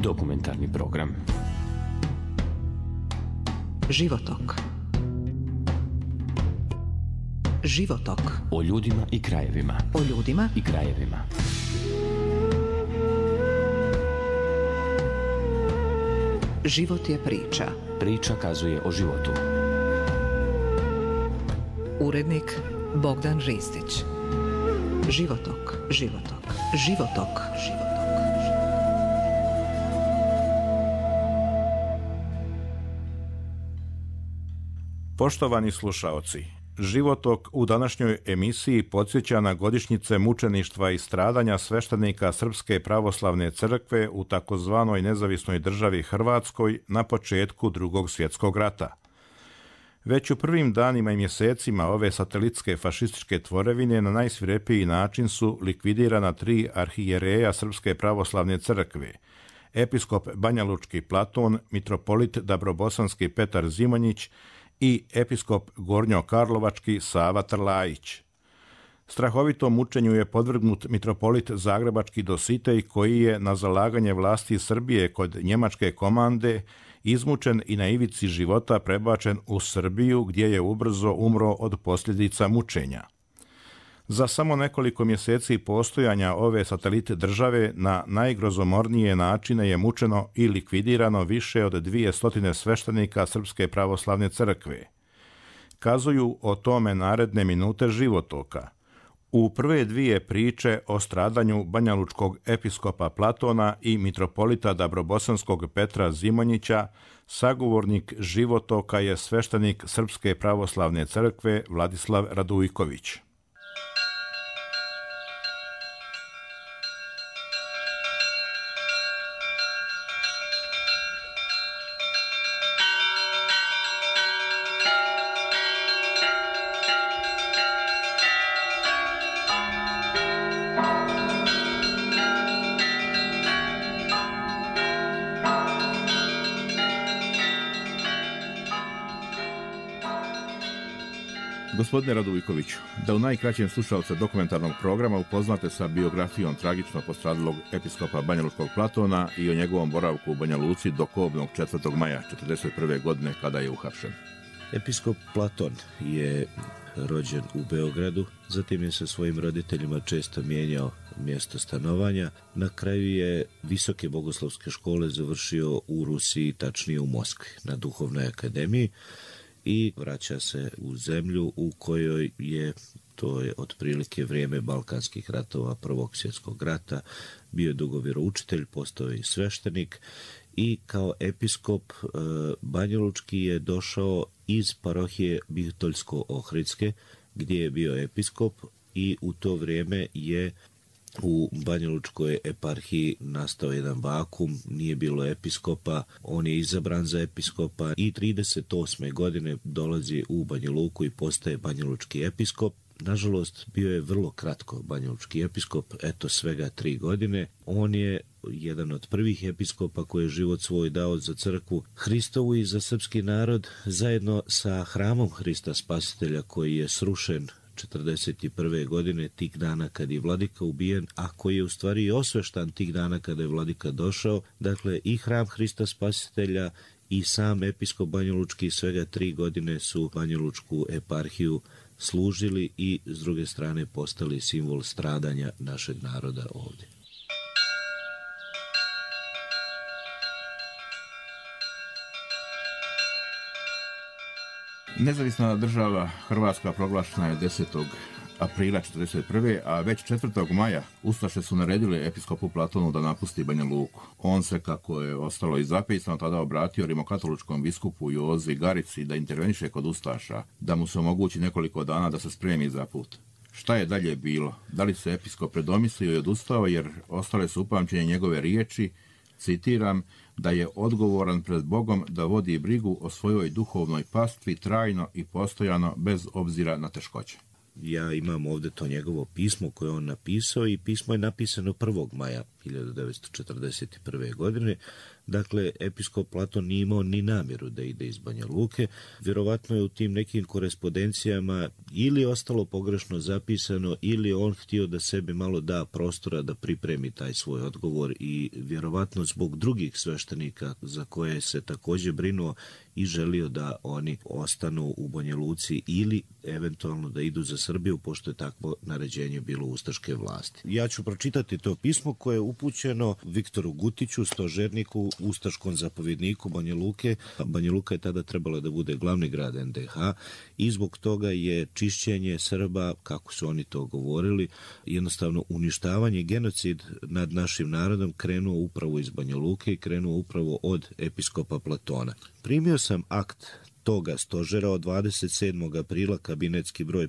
Dokumentarni program. Životok. Životok. O ljudima i krajevima. O ljudima i krajevima. Život je priča. Priča kazuje o životu. Urednik Bogdan Ristić. Životok, životok, životok, životok. Poštovani slušaoci, Životok u današnjoj emisiji podsjeća na godišnjice mučeništva i stradanja sveštenika Srpske pravoslavne crkve u takozvanoj nezavisnoj državi Hrvatskoj na početku Drugog svjetskog rata. Već u prvim danima i mjesecima ove satelitske fašističke tvorevine na najsvirepiji način su likvidirana 3 arhijereja Srpske pravoslavne crkve, episkop Banjalučki Platon, mitropolit Dabrobosanski Petar Zimonjić i episkop Gornjokarlovački Sava Trlajić. Strahovitom mučenju je podvrgnut mitropolit Zagrebački Dositej, koji je na zalaganje vlasti Srbije kod njemačke komande izmučen i na ivici života prebačen u Srbiju, gdje je ubrzo umro od posljedica mučenja. Za samo nekoliko mjeseci postojanja ove satelit države na najgrozomornije načine je mučeno i likvidirano više od 200 sveštenika Srpske pravoslavne crkve. Kazuju o tome naredne minute Životoka. U prve 2 priče o stradanju banjalučkog episkopa Platona i mitropolita Dabrobosanskog Petra Zimonjića, sagovornik Životoka je sveštenik Srpske pravoslavne crkve Vladislav Radujković. Gospodine Radujkoviću, da u najkraćem slušalce dokumentarnog programa upoznate sa biografijom tragično postradalog episkopa Banjalučkog Platona i o njegovom boravku u Banja Luci do kobnog 4. maja 1941. godine kada je uhapšen. Episkop Platon je rođen u Beogradu, zatim je sa svojim roditeljima često mijenjao mjesto stanovanja. Na kraju je visoke bogoslovske škole završio u Rusiji, tačnije u Moskvi, na Duhovnoj akademiji, i vraća se u zemlju u kojoj je, to je otprilike vrijeme Balkanskih ratova, Prvog svjetskog rata, bio je dugo vjeroučitelj, postao je i sveštenik i kao episkop banjalučki je došao iz parohije Bihotoljsko-Ohridske, gdje je bio episkop, i u to vrijeme je u Banjalučkoj eparhiji nastao jedan vakum, nije bilo episkopa, on je izabran za episkopa i 38. godine dolazi u Banja Luku i postaje banjalučki episkop. Nažalost, bio je vrlo kratko banjalučki episkop, eto svega 3 godine. On je jedan od prvih episkopa koji je život svoj dao za crkvu Hristovu i za srpski narod, zajedno sa hramom Hrista Spasitelja koji je srušen 1941. godine, tih dana kad je vladika ubijen, a koji je u stvari osveštan tih dana kada je vladika došao. Dakle, i hram Hrista Spasitelja i sam episkop banjalučki svega 3 godine su banjalučku eparhiju služili i s druge strane postali simbol stradanja našeg naroda ovdje. Nezavisna država Hrvatska proglašena je 10. aprila 1941. a već 4. maja ustaše su naredili episkopu Platonu da napusti Banja Luku. On se, kako je ostalo i zapisano, tada obratio rimokatoličkom biskupu Jozi Garici da interveniše kod ustaša, da mu se omogući nekoliko dana da se spremi za put. Šta je dalje bilo? Da li se episkop predomislio i odustao, jer ostale su upamćenje njegove riječi, citiram, da je odgovoran pred Bogom da vodi brigu o svojoj duhovnoj pastvi trajno i postojano bez obzira na teškoće. Ja imam ovdje to njegovo pismo koje on napisao i pismo je napisano 1. maja 1941. godine. Dakle, episkop Platon nije imao ni namjeru da ide iz Banja Luke. Vjerovatno je u tim nekim korespondencijama ili ostalo pogrešno zapisano ili on htio da sebi malo da prostora da pripremi taj svoj odgovor i vjerovatno zbog drugih sveštenika za koje se također brinuo i želio da oni ostanu u Banja Luci ili eventualno da idu za Srbiju, pošto je takvo naređenje bilo ustaške vlasti. Ja ću pročitati to pismo koje je upućeno Viktoru Gutiću, stožerniku, ustaškom zapovjedniku Banja Luke. Banja Luka je tada trebala da bude glavni grad NDH i zbog toga je čišćenje Srba, kako su oni to govorili, jednostavno uništavanje, genocid nad našim narodom krenuo upravo iz Banja Luke i krenuo upravo od episkopa Platona. Primio sam akt toga stožera od 27. aprila, kabinetski broj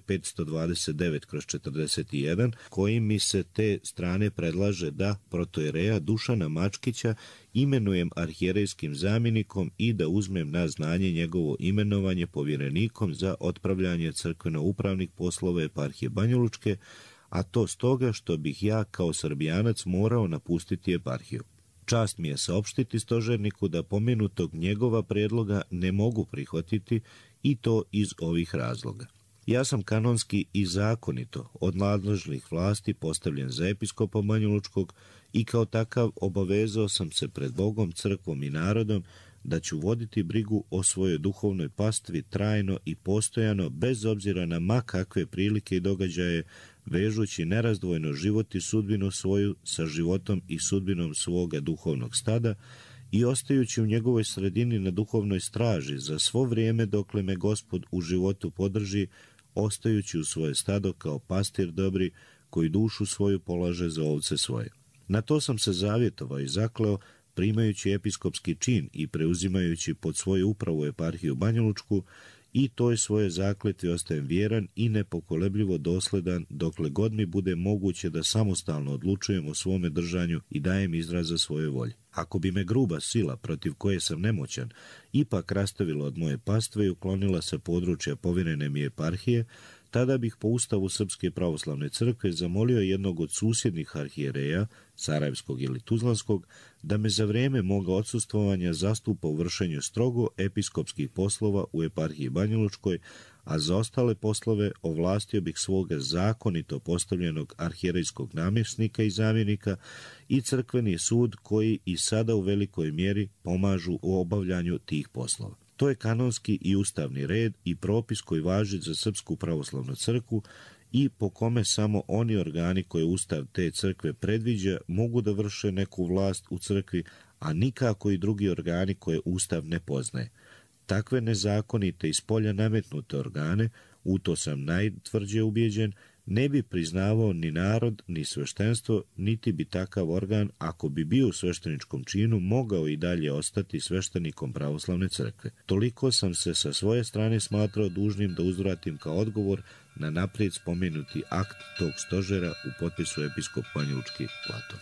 529/41, kojim mi se te strane predlaže da protojereja Dušana Mačkića imenujem arhijerejskim zamjenikom i da uzmem na znanje njegovo imenovanje povjerenikom za otpravljanje crkveno-upravnih poslova eparhije Banjalučke, a to stoga što bih ja kao Srbijanac morao napustiti eparhiju. Čast mi je saopštiti stožerniku da pomenutog njegova predloga ne mogu prihvatiti i to iz ovih razloga. Ja sam kanonski i zakonito od nadležnih vlasti postavljen za episkopa Banjalučkog i kao takav obavezao sam se pred Bogom, crkvom i narodom da ću voditi brigu o svojoj duhovnoj pastvi trajno i postojano, bez obzira na ma kakve prilike i događaje, vežući nerazdvojno život i sudbinu svoju sa životom i sudbinom svoga duhovnog stada i ostajući u njegovoj sredini na duhovnoj straži za svo vrijeme dokle me Gospod u životu podrži, ostajući u svoje stado kao pastir dobri koji dušu svoju polaže za ovce svoje. Na to sam se zavjetovao i zakleo, primajući episkopski čin i preuzimajući pod svoju upravu eparhiju Banjalučku, i toj svoje zakletvi ostajem vjeran i nepokolebljivo dosledan dokle god mi bude moguće da samostalno odlučujem o svome držanju i dajem izraz za svoje volje. Ako bi me gruba sila protiv koje sam nemoćan ipak rastavila od moje pastve i uklonila sa područja povjerene mi eparhije, tada bih po ustavu Srpske pravoslavne crkve zamolio jednog od susjednih arhijereja, Sarajevskog ili Tuzlanskog, da me za vrijeme moga odsustvovanja zastupa u vršenju strogo episkopskih poslova u eparhiji Banjalučkoj, a za ostale poslove ovlastio bih svoga zakonito postavljenog arhijerejskog namjesnika i zamjenika i crkveni sud koji i sada u velikoj mjeri pomažu u obavljanju tih poslova. To je kanonski i ustavni red i propis koji važi za Srpsku pravoslavnu crkvu i po kome samo oni organi koje ustav te crkve predviđa mogu da vrše neku vlast u crkvi, a nikako i drugi organi koje ustav ne poznaje. Takve nezakonite i spolja nametnute organe, u to sam najtvrđe ubjeđen, ne bi priznavao ni narod, ni sveštenstvo, niti bi takav organ, ako bi bio u svešteničkom činu, mogao i dalje ostati sveštenikom pravoslavne crkve. Toliko sam se sa svoje strane smatrao dužnim da uzvratim kao odgovor na naprijed spomenuti akt tog stožera u potpisu episkop Banjalučki Platon.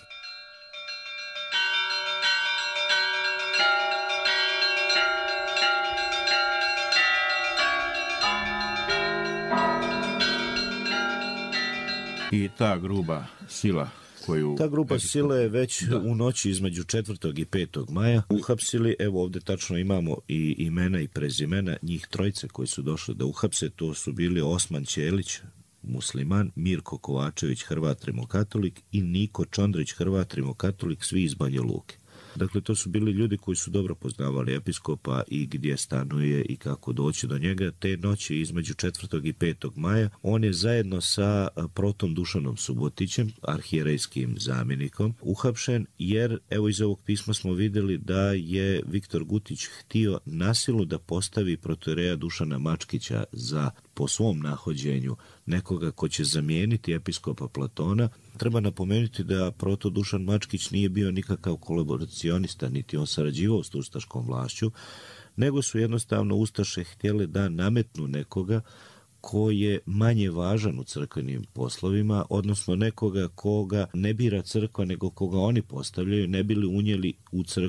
I ta gruba sila koju... Ta grupa sila je već u noći između 4. i 5. maja uhapsili. Evo ovdje tačno imamo i imena i prezimena njih trojice koji su došli da uhapse. To su bili Osman Ćelić, musliman, Mirko Kovačević, Hrvat rimokatolik i Niko Čondrić, Hrvat rimokatolik, svi iz Banja Luke. Dakle, to su bili ljudi koji su dobro poznavali episkopa i gdje stanuje i kako doći do njega. Te noći između 4. i 5. maja on je zajedno sa protom Dušanom Subotićem, arhijerejskim zamjenikom, uhapšen, jer evo iz ovog pisma smo vidjeli da je Viktor Gutić htio nasilu da postavi protojereja Dušana Mačkića za po svom nahođenju nekoga ko će zamijeniti episkopa Platona. Treba napomenuti da proto Dušan Mačkić nije bio nikakav kolaboracionista, niti on sarađivao s ustaškom vlašću, nego su jednostavno ustaše htjeli da nametnu nekoga ko je manje važan u crkvenim poslovima, odnosno nekoga koga ne bira crkva, nego koga oni postavljaju, ne bili unijeli u crkvu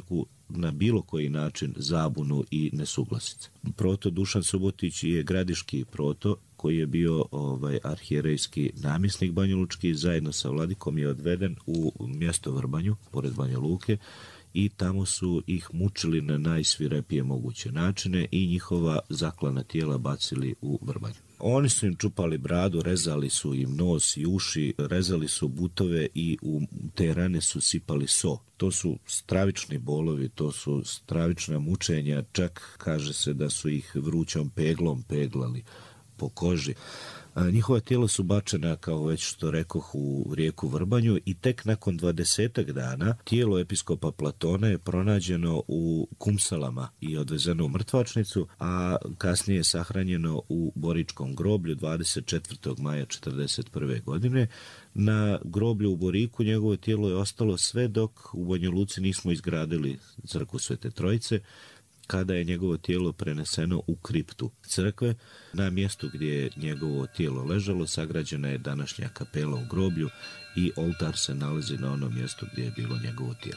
na bilo koji način zabunu i nesuglasice. Proto Dušan Subotić je gradiški proto koji je bio arhijerejski namjesnik Banjalučki, zajedno sa vladikom je odveden u mjesto Vrbanju, pored Banja Luke, i tamo su ih mučili na najsvirepije moguće načine i njihova zaklana tijela bacili u Vrbanju. Oni su im čupali bradu, rezali su im nos i uši, rezali su butove i u te rane su sipali so. To su stravični bolovi, to su stravična mučenja, čak kaže se da su ih vrućom peglom peglali po koži. Njihova tijela su bačena, kao već što rekoh, u rijeku Vrbanju i tek nakon 20 dana tijelo episkopa Platona je pronađeno u Kumsalama i odvezeno u mrtvačnicu, a kasnije je sahranjeno u Boričkom groblju 24. maja 1941. godine. Na groblju u Boriku njegovo tijelo je ostalo sve dok u Banja Luci nismo izgradili crkvu Svete Trojice, kada je njegovo tijelo preneseno u kriptu crkve. Na mjestu gdje je njegovo tijelo ležalo sagrađena je današnja kapela u groblju i oltar se nalazi na onom mjestu gdje je bilo njegovo tijelo.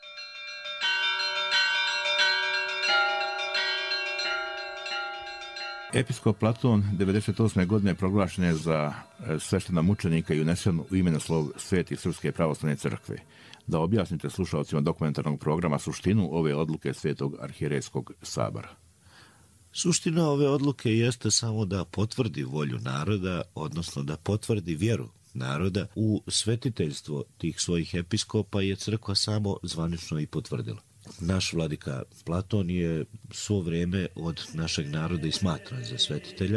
Episkop Platon 98. godine proglašen je za sveštena mučenika i unesen u imeноslov Svete Srpske pravoslavne crkve. Da objasnite slušalcima dokumentarnog programa suštinu ove odluke Svetog arhijerejskog sabora. Suština ove odluke jeste samo da potvrdi volju naroda, odnosno da potvrdi vjeru naroda. U svetiteljstvo tih svojih episkopa je crkva samo zvanično i potvrdila. Naš vladika Platon je svo vrijeme od našeg naroda i smatran za svetitelja.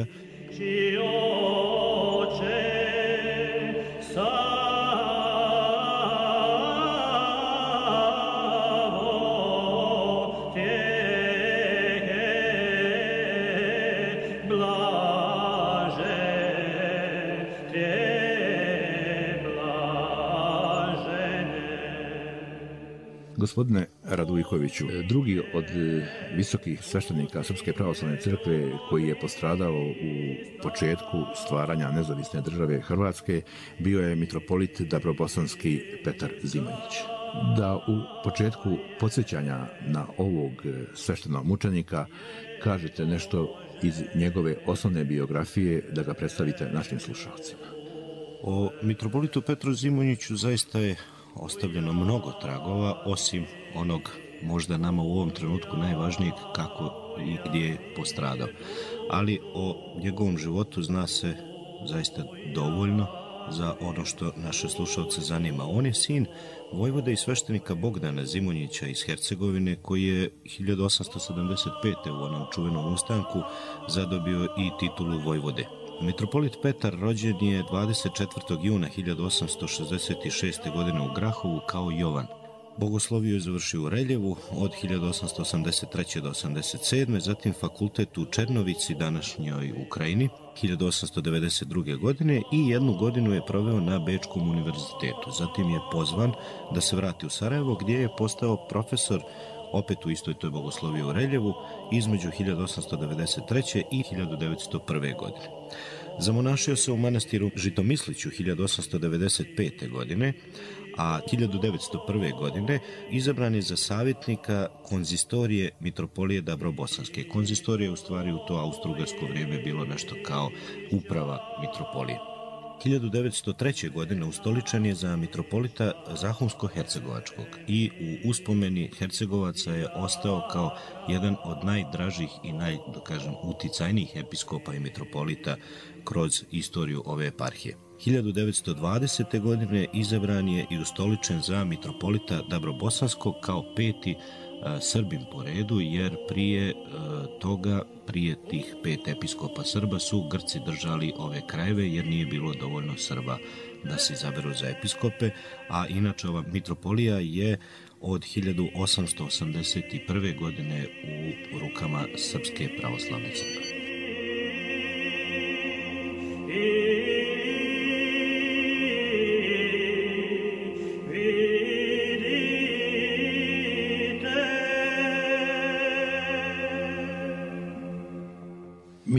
Gospodine Radujkoviću, drugi od visokih sveštenika Srpske pravoslavne crkve koji je postradao u početku stvaranja nezavisne države Hrvatske bio je mitropolit Dabrobosanski Petar Zimonjić. Da u početku podsjećanja na ovog sveštenog mučenika kažete nešto iz njegove osnovne biografije, da ga predstavite našim slušalcima. O mitropolitu Petru Zimonjiću zaista je ostavljeno mnogo tragova, osim onog možda nama u ovom trenutku najvažnijeg kako i gdje je postradao. Ali o njegovom životu zna se zaista dovoljno za ono što naše slušalce zanima. On je sin vojvode i sveštenika Bogdana Zimonjića iz Hercegovine, koji je 1875. u onom čuvenom ustanku zadobio i titulu vojvode. Mitropolit Petar rođen je 24. juna 1866. godine u Grahovu kao Jovan. Bogosloviju je završio u Reljevu od 1883. do 87. Zatim fakultet u Černovici, današnjoj Ukrajini, 1892. godine i jednu godinu je proveo na Bečkom univerzitetu. Zatim je pozvan da se vrati u Sarajevo, gdje je postao profesor opet u istoj toj bogosloviji u Reljevu između 1893. i 1901. godine. Zamonašio se u manastiru Žitomisliću 1895. godine, a 1901. godine izabran je za savjetnika konzistorije mitropolije Dabrobosanske. Konzistorije u stvari u to austrougarsko vrijeme bilo nešto kao uprava mitropolije. 1903. godine ustoličen je za mitropolita Zahumsko-hercegovačkog i u uspomeni Hercegovaca je ostao kao jedan od najdražih i uticajnijih episkopa i mitropolita kroz istoriju ove eparhije. 1920. godine izabran je i ustoličen za mitropolita Dabrobosanskog kao 5. Srbin po redu, jer prije tih 5 episkopa Srba su Grci držali ove krajeve, jer nije bilo dovoljno Srba da se izaberu za episkope, a inače ova mitropolija je od 1881. godine u rukama Srpske pravoslavne crkve.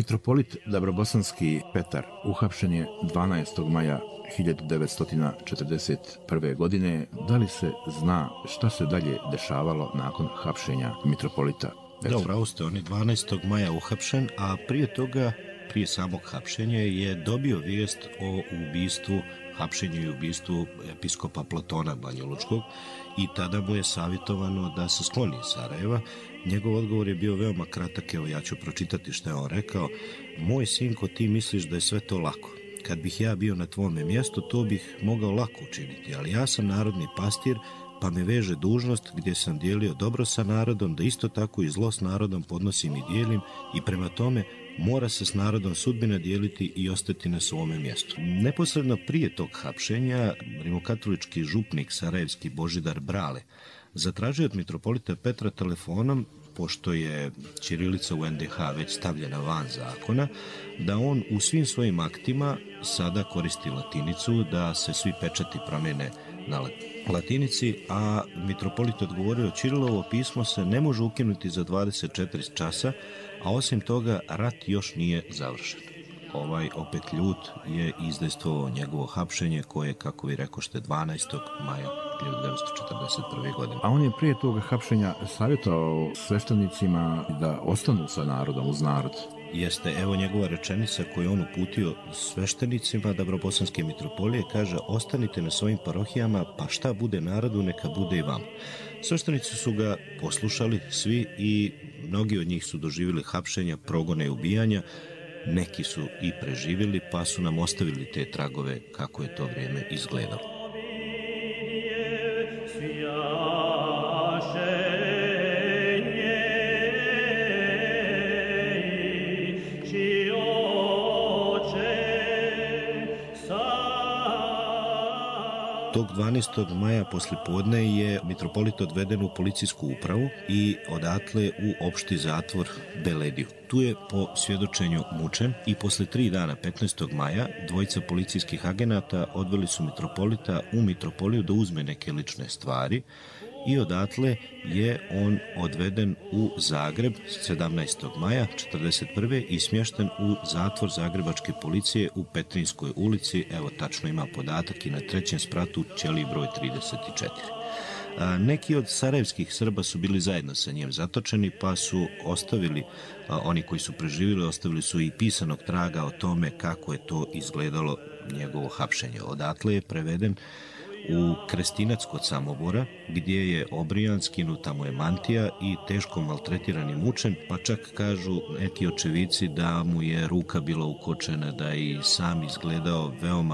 Mitropolit Dabrobosanski Petar uhapšen je 12. maja 1941. godine. Da li se zna šta se dalje dešavalo nakon hapšenja mitropolita Petra? Da, upravo ste, on je 12. maja uhapšen, a prije toga, prije samog hapšenja, je dobio vijest o ubistvu, hapšenju i ubistvu episkopa Platona Banjalučkog i tada mu je savjetovano da se skloni iz Sarajeva. Njegov odgovor je bio veoma kratak, evo ja ću pročitati što je on rekao. Moj sinko, ti misliš da je sve to lako. Kad bih ja bio na tvome mjestu, to bih mogao lako učiniti, ali ja sam narodni pastir, pa me veže dužnost gdje sam dijelio dobro sa narodom, da isto tako i zlo s narodom podnosim i dijelim i prema tome mora se s narodom sudbina dijeliti i ostati na svome mjestu. Neposredno prije tog hapšenja, rimokatolički župnik sarajevski Božidar Brale zatražio od mitropolita Petra telefonom, pošto je ćirilica u NDH već stavljena van zakona, da on u svim svojim aktima sada koristi latinicu, da se svi pečati promjene na latinici, a mitropolit odgovorio: Ćirilovo pismo se ne može ukinuti za 24 časa, a osim toga rat još nije završen. Ovaj opet ljut je izdejstvovao njegovo hapšenje koje, kako vi rekošte, 12. maja 1941. godine. A on je prije toga hapšenja savjetovao sveštenicima da ostanu sa narodom, uz narod. Jeste, evo njegova rečenica koju on uputio sveštenicima Dabrobosanske mitropolije, kaže: ostanite na svojim parohijama, pa šta bude narodu, neka bude i vam. Sveštenici su ga poslušali svi i mnogi od njih su doživjeli hapšenja, progone i ubijanja. Neki su i preživjeli, pa su nam ostavili te tragove kako je to vrijeme izgledalo. Tog 12. maja poslijepodne je mitropolit odveden u policijsku upravu i odatle u opšti zatvor Belediju. Tu je po svjedočenju mučen i posle 3 dana, 15. maja, dvojica policijskih agenata odveli su mitropolita u mitropoliju da uzme neke lične stvari i odatle je on odveden u Zagreb 17. maja 1941. i smješten u zatvor zagrebačke policije u Petrinskoj ulici, evo tačno ima podatak, i na 3. spratu ćeliji broj 34. Neki od sarajevskih Srba su bili zajedno sa njim zatočeni, pa su ostavili, oni koji su preživjeli, ostavili su i pisanog traga o tome kako je to izgledalo njegovo hapšenje. Odatle je preveden u Krestinac kod Samobora, gdje je obrijan, skinuta mu je mantija i teško maltretiran i mučen, pa čak kažu neki očevici da mu je ruka bila ukočena, da je i sam izgledao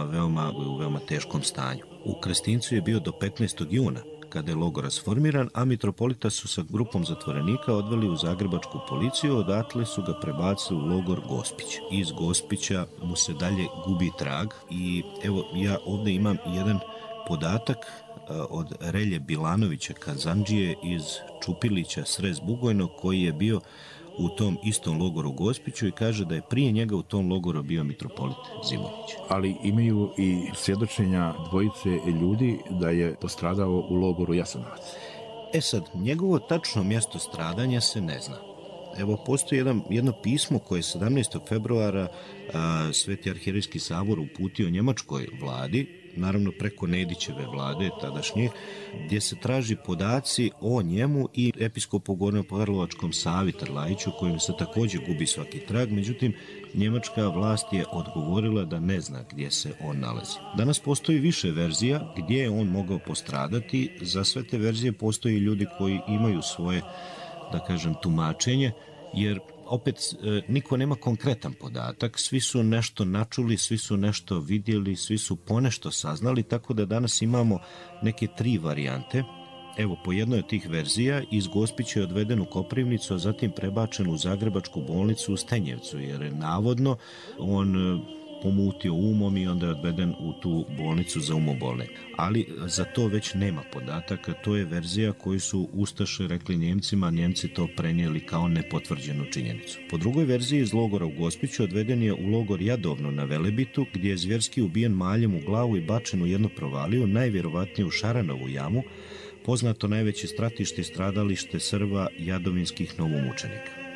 u veoma teškom stanju. U Krestincu je bio do 15. juna, kada je logor rasformiran, a mitropolita su sa grupom zatvorenika odveli u zagrebačku policiju, odatle su ga prebacili u logor Gospić. Iz Gospića mu se dalje gubi trag i evo ja ovdje imam jedan podatak od Relje Bilanovića Kazandžije iz Čupilića Srez Bugojno, koji je bio u tom istom logoru Gospiću i kaže da je prije njega u tom logoru bio mitropolit Zimonjić. Ali imaju i svjedočenja dvojice ljudi da je postradao u logoru Jasenovac. Sad, njegovo tačno mjesto stradanja se ne zna. Evo, postoji jedno pismo koje je 17. februara Sveti arhijerejski sabor uputio njemačkoj vladi, naravno preko Nedićeve vlade tadašnje, gdje se traži podaci o njemu i episkopu Gornjo-Karlovačkom Savi Trlajiću, kojim se također gubi svaki trag, međutim njemačka vlast je odgovorila da ne zna gdje se on nalazi. Danas postoji više verzija gdje je on mogao postradati. Za sve te verzije postoji ljudi koji imaju svoje, da kažem, tumačenje, jer opet niko nema konkretan podatak, svi su nešto načuli, svi su nešto vidjeli, svi su ponešto saznali, tako da danas imamo neke 3 varijante. Evo, po jednoj od tih verzija iz Gospića je odveden u Koprivnicu, a zatim prebačen u Zagrebačku bolnicu u Stenjevcu, jer je navodno on pomutio umom i onda je odveden u tu bolnicu za umobolne. Ali za to već nema podataka, to je verzija koju su ustaše rekli Njemcima, Njemci to prenijeli kao nepotvrđenu činjenicu. Po drugoj verziji iz logora u Gospiću odveden je u logor Jadovno na Velebitu, gdje je zvjerski ubijen maljem u glavu i bačen u jednu provaliju, najvjerovatnije u Šaranovu jamu, poznato najveće stratište i stradalište Srba jadovinskih novomučenika.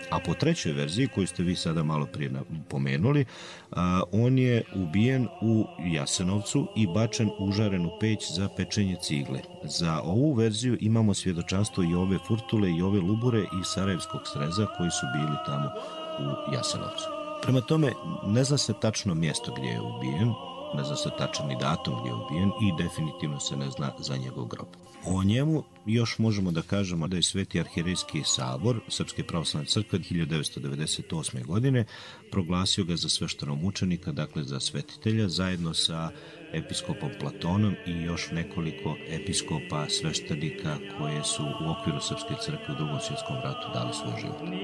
A po trećoj verziji, koju ste vi sada malo prije pomenuli, on je ubijen u Jasenovcu i bačen u užarenu peć za pečenje cigle. Za ovu verziju imamo svjedočanstvo i ove Furtule i ove Lubure i Sarajevskog sreza koji su bili tamo u Jasenovcu. Prema tome, ne zna se tačno mjesto gdje je ubijen, ne zna se tačan ni datum gdje je ubijen i definitivno se ne zna za njegov grob. O njemu još možemo da kažemo da je Sveti arhijerejski sabor Srpske pravoslavne crkve 1998. godine proglasio ga za sveštenomučenika, dakle za svetitelja, zajedno sa episkopom Platonom i još nekoliko episkopa sveštenika koje su u okviru Srpske crkve u Drugom svjetskom ratu dali svoj život.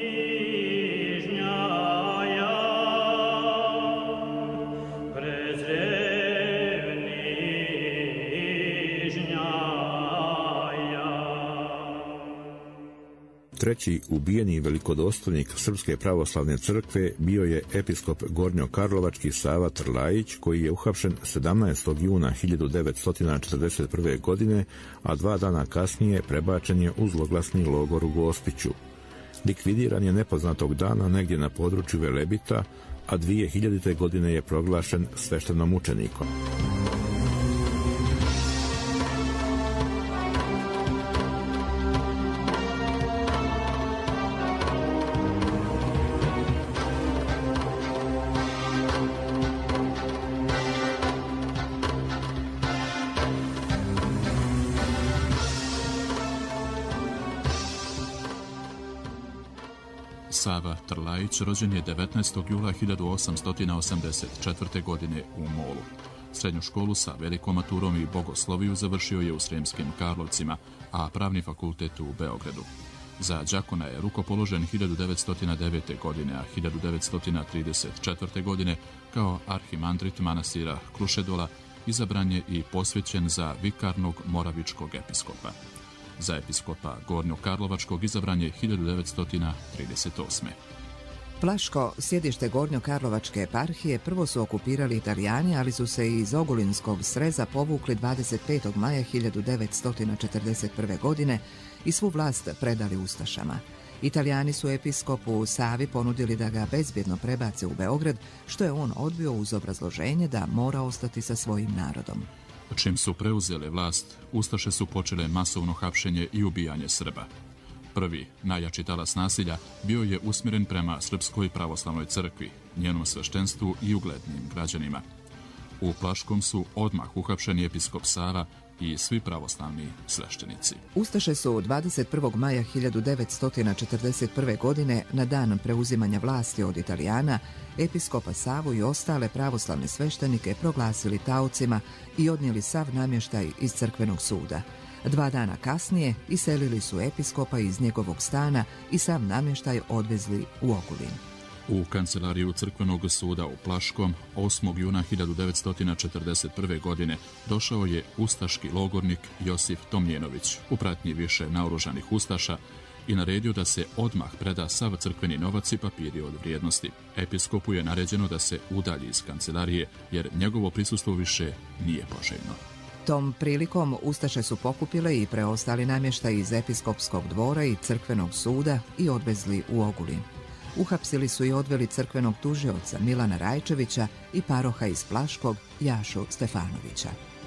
Treći ubijeni velikodostojnik Srpske pravoslavne crkve bio je episkop Gornjo-Karlovački Sava Trlajić, koji je uhapšen 17. juna 1941. godine, a 2 dana kasnije prebačen je u zloglasni logor u Gospiću. Likvidiran je nepoznatog dana negdje na području Velebita, a 2000. godine je proglašen sveštenomučenikom. Sava Trlajić rođen je 19. jula 1884. godine u Molu. Srednju školu sa velikom maturom i bogosloviju završio je u Sremskim Karlovcima, a pravni fakultet u Beogradu. Za đakona je rukopoložen 1909. godine, a 1934. godine kao arhimandrit manastira Krušedola izabran je i posvećen za vikarnog moravičkog episkopa. Za episkopa Gornjo-Karlovačkog izabran je 1938. Plaško, sjedište Gornjo-Karlovačke eparhije, prvo su okupirali Italijani, ali su se iz Ogulinskog sreza povukli 25. maja 1941. godine i svu vlast predali ustašama. Italijani su episkopu Savi ponudili da ga bezbjedno prebace u Beograd, što je on odbio uz obrazloženje da mora ostati sa svojim narodom. Čim su preuzele vlast, ustaše su počele masovno hapšenje i ubijanje Srba. Prvi, najjači talas nasilja bio je usmjeren prema Srpskoj pravoslavnoj crkvi, njenom sveštenstvu i uglednim građanima. U Plaškom su odmah uhapšeni episkop Sava i svi pravoslavni sveštenici. Ustaše su 21. maja 1941. godine, na dan preuzimanja vlasti od Italijana, episkopa Savu i ostale pravoslavne sveštenike proglasili taocima i odnijeli sav namještaj iz crkvenog suda. 2 dana kasnije iselili su episkopa iz njegovog stana i sav namještaj odvezli u Ogulin. U kancelariju crkvenog suda u Plaškom 8. juna 1941. godine došao je ustaški logornik Josif Tomljenović u pratnji više naoružanih ustaša i naredio da se odmah preda sav crkveni novac i papiri od vrijednosti. Episkopu je naređeno da se udalji iz kancelarije jer njegovo prisustvo više nije poželjno. Tom prilikom ustaše su pokupile i preostali namještaj iz episkopskog dvora i crkvenog suda i odvezli u Ogulin. Uhapsili su i odveli crkvenog tužioca Milana Rajčevića i paroha iz Plaškog Jašu Stefanovića.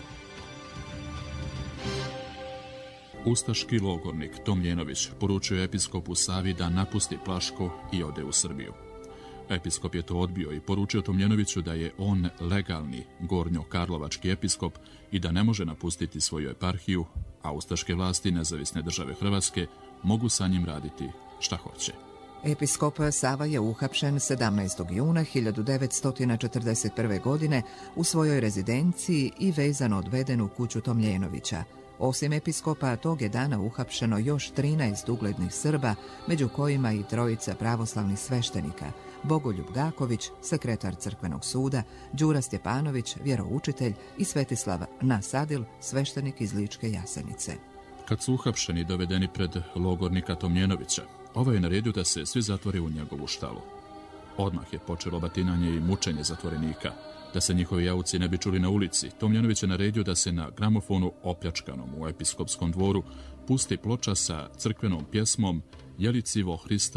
Ustaški logornik Tomljenović poručio je episkopu Savi da napusti Plaško i ode u Srbiju. Episkop je to odbio i poručio Tomljenoviću da je on legalni gornjo-karlovački episkop i da ne može napustiti svoju eparhiju, a ustaške vlasti Nezavisne države Hrvatske mogu sa njim raditi šta hoće. Episkop Sava je uhapšen 17. juna 1941. godine u svojoj rezidenciji i vezano odveden u kuću Tomljenovića. Osim episkopa, tog je dana uhapšeno još 13 uglednih Srba, među kojima i 3 pravoslavnih sveštenika: Bogoljub Gaković, sekretar crkvenog suda, Đura Stjepanović, vjeroučitelj i Svetislav Nasadil, sveštenik iz Ličke Jasenice. Kad su uhapšeni i dovedeni pred logornika Tomljenovića, ovaj je naredio da se svi zatvore u njegovu štalu. Odmah je počelo batinanje i mučenje zatvorenika. Da se njihovi jauci ne bi čuli na ulici, Tomljenović je naredio da se na gramofonu opljačkanom u episkopskom dvoru pusti ploča sa crkvenom pjesmom Jeli civo Hrista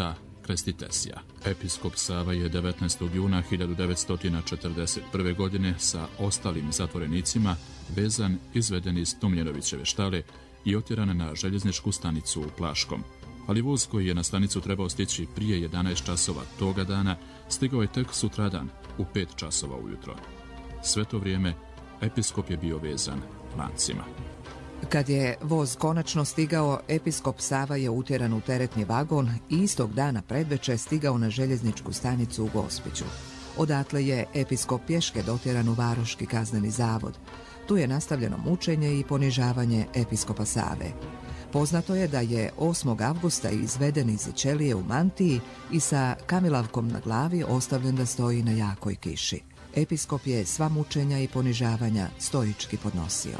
Krestitesija. Episkop Sava je 19. juna 1941. godine sa ostalim zatvorenicima vezan, izveden iz Tomljenovićeve štale i otjeran na željezničku stanicu u Plaškom. Ali voz koji je na stanicu trebao stići prije 11 časova toga dana, stigao je tek sutradan u 5 časova ujutro. Sve to vrijeme episkop je bio vezan lancima. Kad je voz konačno stigao, episkop Sava je utjeran u teretni vagon i istog dana predveče stigao na željezničku stanicu u Gospiću. Odatle je episkop pješke dotjeran u Varoški kazneni zavod. Tu je nastavljeno mučenje i ponižavanje episkopa Save. Poznato je da je 8. avgusta izveden iz ćelije u mantiji i sa kamilavkom na glavi ostavljen da stoji na jakoj kiši. Episkop je sva mučenja i ponižavanja stoički podnosio.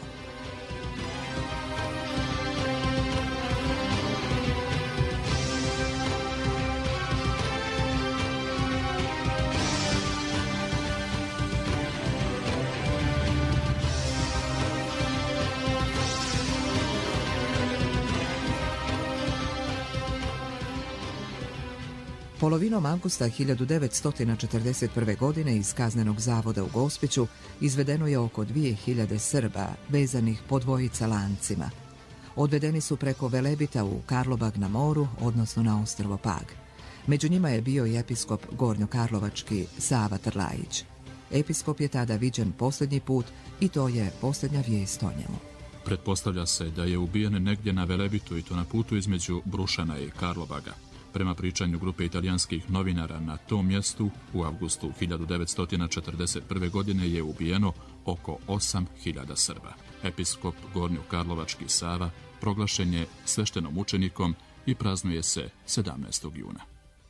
Polovinom avgusta 1941. godine iz kaznenog zavoda u Gospiću izvedeno je oko 2000 Srba vezanih po dvojica lancima. Odvedeni su preko Velebita u Karlobag na moru, odnosno na ostrvo Pag. Među njima je bio i episkop gornjokarlovački Sava Trlajić. Episkop je tada viđen posljednji put i to je posljednja vijest o njemu. Pretpostavlja se da je ubijen negdje na Velebitu i to na putu između Brušana i Karlobaga. Prema pričanju grupe italijanskih novinara, na tom mjestu u avgustu 1941. godine je ubijeno oko 8000 Srba. Episkop gornjokarlovački Sava proglašen je sveštenom učenikom i praznuje se 17. juna.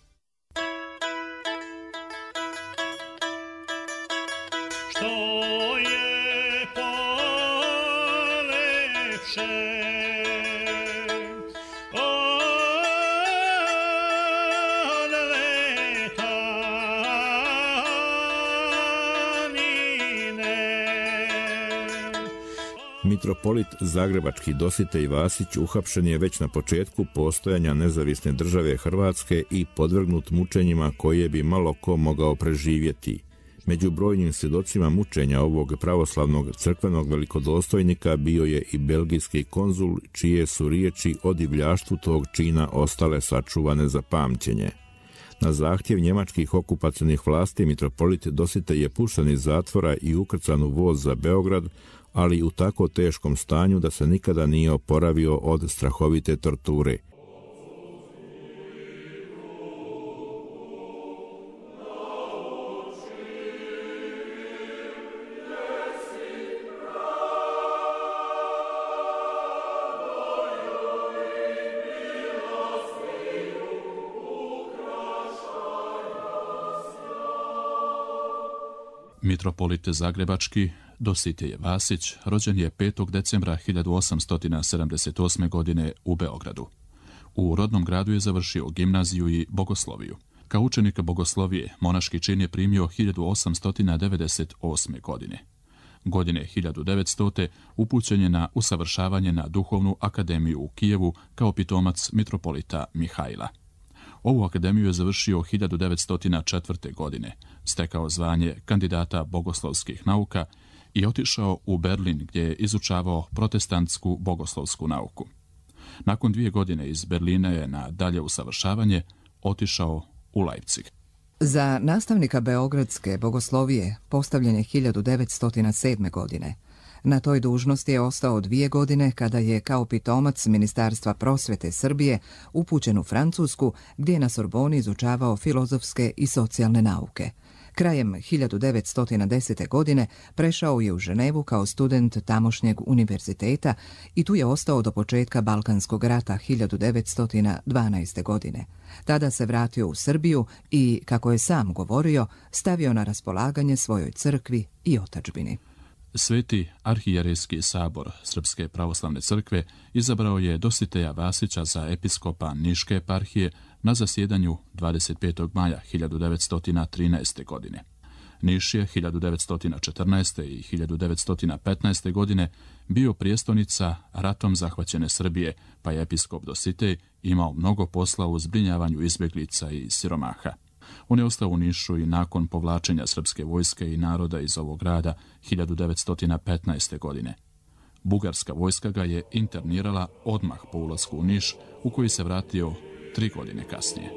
Što je polepše Mitropolit zagrebački Dositej Vasić uhapšen je već na početku postojanja nezavisne države Hrvatske i podvrgnut mučenjima koje bi malo ko mogao preživjeti. Među brojnim svjedocima mučenja ovog pravoslavnog crkvenog velikodostojnika bio je i belgijski konzul, čije su riječi o divljaštvu tog čina ostale sačuvane za pamćenje. Na zahtjev njemačkih okupacionih vlasti mitropolit Dositej je pušten iz zatvora i ukrcan u voz za Beograd, ali u tako teškom stanju da se nikada nije oporavio od strahovite torture. Mitropolit zagrebački Dositej Vasić rođen je 5. decembra 1878. godine u Beogradu. U rodnom gradu je završio gimnaziju i bogosloviju. Kao učenik bogoslovije monaški čin je primio 1898. godine. Godine 1900. upućen je na usavršavanje na duhovnu akademiju u Kijevu kao pitomac mitropolita Mihajla. Ovu akademiju je završio 1904. godine, stekao zvanje kandidata bogoslovskih nauka i otišao u Berlin gdje je izučavao protestantsku bogoslovsku nauku. Nakon 2 godine iz Berlina je na dalje usavršavanje otišao u Leipzig. Za nastavnika beogradske bogoslovije postavljen je 1907. godine. Na toj dužnosti je ostao 2 godine kada je kao pitomac Ministarstva prosvjete Srbije upućen u Francusku gdje je na Sorboni izučavao filozofske i socijalne nauke. Krajem 1910. godine prešao je u Ženevu kao student tamošnjeg univerziteta i tu je ostao do početka Balkanskog rata 1912. godine. Tada se vratio u Srbiju i, kako je sam govorio, stavio na raspolaganje svojoj crkvi i otadžbini. Sveti arhijerejski sabor Srpske pravoslavne crkve izabrao je Dositeja Vasića za episkopa Niške eparhije na zasjedanju 25. maja 1913. godine. Niš je 1914. i 1915. godine bio prijestolnica ratom zahvaćene Srbije, pa je episkop Dositej imao mnogo posla u zbrinjavanju izbjeglica i siromaha. On je ostao u Nišu i nakon povlačenja srpske vojske i naroda iz ovog grada 1915. godine. Bugarska vojska ga je internirala odmah po ulasku u Niš, u koji se vratio 3 godine kasnije.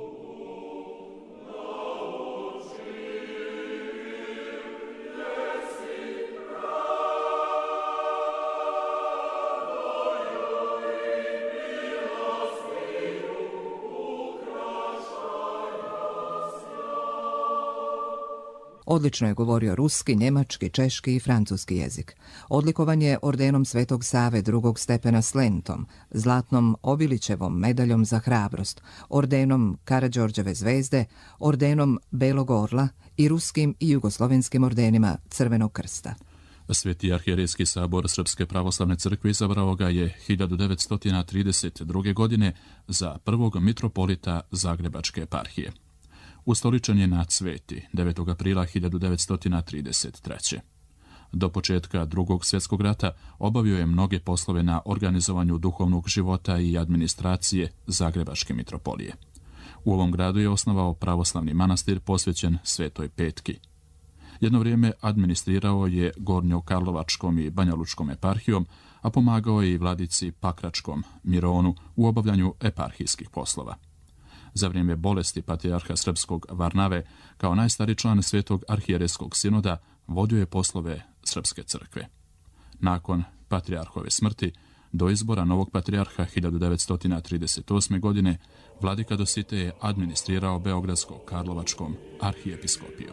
Odlično je govorio ruski, njemački, češki i francuski jezik. Odlikovan je ordenom Svetog Save drugog stepena s lentom, zlatnom Obilićevom medaljom za hrabrost, ordenom Karađorđeve zvezde, ordenom Belog orla i ruskim i jugoslovenskim ordenima Crvenog krsta. Sveti arhijerejski sabor Srpske pravoslavne crkve izabrao ga je 1932. godine za prvog mitropolita Zagrebačke eparhije. Ustoličen je na Cveti 9. aprila 1933. Do početka Drugog svjetskog rata obavio je mnoge poslove na organizovanju duhovnog života i administracije Zagrebačke mitropolije. U ovom gradu je osnovao pravoslavni manastir posvećen Svetoj Petki. Jedno vrijeme administrirao je Gornjokarlovačkom i Banjalučkom eparhijom, a pomagao je i vladici Pakračkom Mironu u obavljanju eparhijskih poslova. Za vrijeme bolesti patrijarha srpskog Varnave, kao najstariji član Svetog arhijerejskog sinoda, vodio je poslove Srpske crkve. Nakon patrijarhove smrti, do izbora novog patrijarha 1938. godine, vladika Dositej je administrirao Beogradsko-Karlovačkom arhijepiskopijom.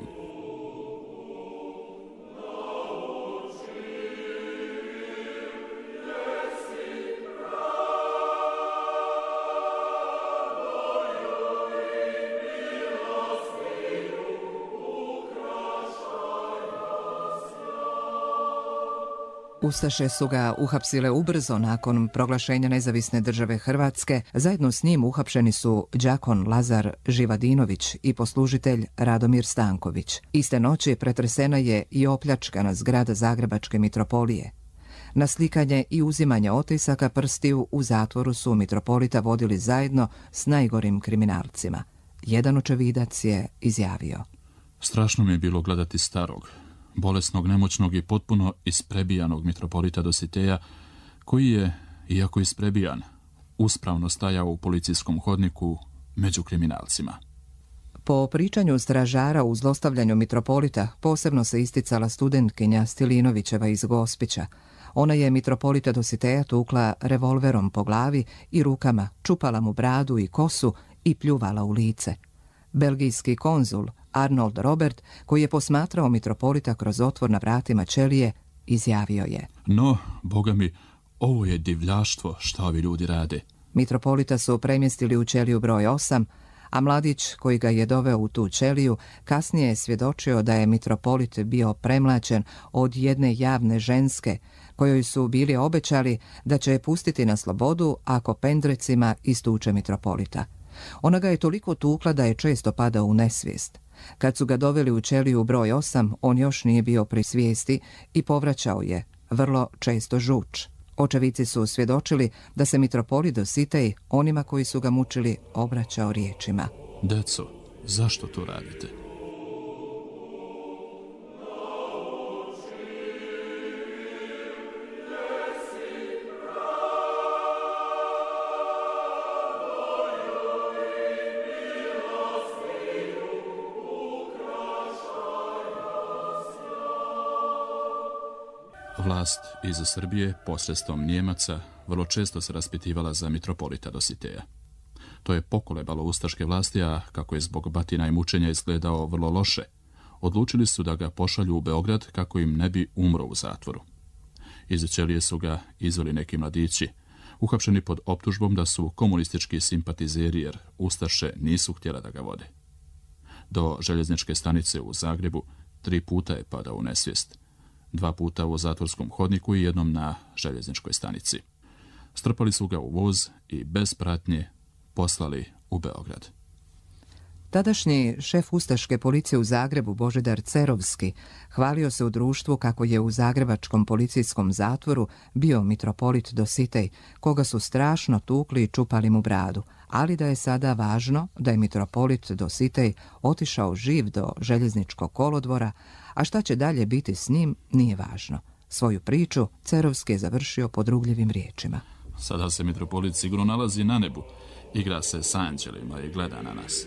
Ustaše su ga uhapsile ubrzo nakon proglašenja nezavisne države Hrvatske. Zajedno s njim uhapšeni su đakon Lazar Živadinović i poslužitelj Radomir Stanković. Iste noći pretresena je i opljačkana zgrada Zagrebačke mitropolije. Na slikanje i uzimanje otisaka prstiju u zatvoru su mitropolita vodili zajedno s najgorim kriminalcima. Jedan očevidac je izjavio: Strašno mi je bilo gledati starog, bolesnog, nemoćnog i potpuno isprebijanog mitropolita Dositeja, koji je, iako isprebijan, uspravno stajao u policijskom hodniku među kriminalcima. Po pričanju stražara u zlostavljanju mitropolita posebno se isticala studentkinja Stilinovićeva iz Gospića. Ona je mitropolita Dositeja tukla revolverom po glavi i rukama, čupala mu bradu i kosu i pljuvala u lice. Belgijski konzul Arnold Robert, koji je posmatrao mitropolita kroz otvor na vratima ćelije, izjavio je: No, Boga mi, ovo je divljaštvo šta ovi ljudi rade. Mitropolita su premjestili u ćeliju broj 8, a mladić koji ga je doveo u tu ćeliju kasnije je svjedočio da je mitropolit bio premlaćen od jedne javne ženske, kojoj su bili obećali da će je pustiti na slobodu ako pendrecima istuče mitropolita. Ona ga je toliko tukla da je često padao u nesvijest. Kad su ga doveli u ćeliju broj 8, on još nije bio pri svijesti i povraćao je, vrlo često žuč. Očevici su svjedočili da se mitropolit Dositej onima koji su ga mučili obraćao riječima: Deco, zašto to radite? Vlast iz Srbije posredstvom Njemaca vrlo često se raspitivala za mitropolita Dositeja. To je pokolebalo ustaške vlasti, a kako je zbog batina i mučenja izgledao vrlo loše, odlučili su da ga pošalju u Beograd kako im ne bi umro u zatvoru. Iz ćelije su ga izveli neki mladići, uhapšeni pod optužbom da su komunistički simpatizeri jer ustaše nisu htjela da ga vode. Do željezničke stanice u Zagrebu 3 puta je padao u nesvijest. 2 puta u zatvorskom hodniku i jednom na željezničkoj stanici. Strpali su ga u voz i bez pratnje poslali u Beograd. Tadašnji šef ustaške policije u Zagrebu, Božidar Cerovski, hvalio se u društvu kako je u zagrebačkom policijskom zatvoru bio mitropolit Dositej, koga su strašno tukli i čupali mu bradu, ali da je sada važno da je mitropolit Dositej otišao živ do željezničkog kolodvora, a šta će dalje biti s njim nije važno. Svoju priču Cerovski je završio podrugljivim riječima. Sada se mitropolit sigurno nalazi na nebu, igra se s anđelima i gleda na nas.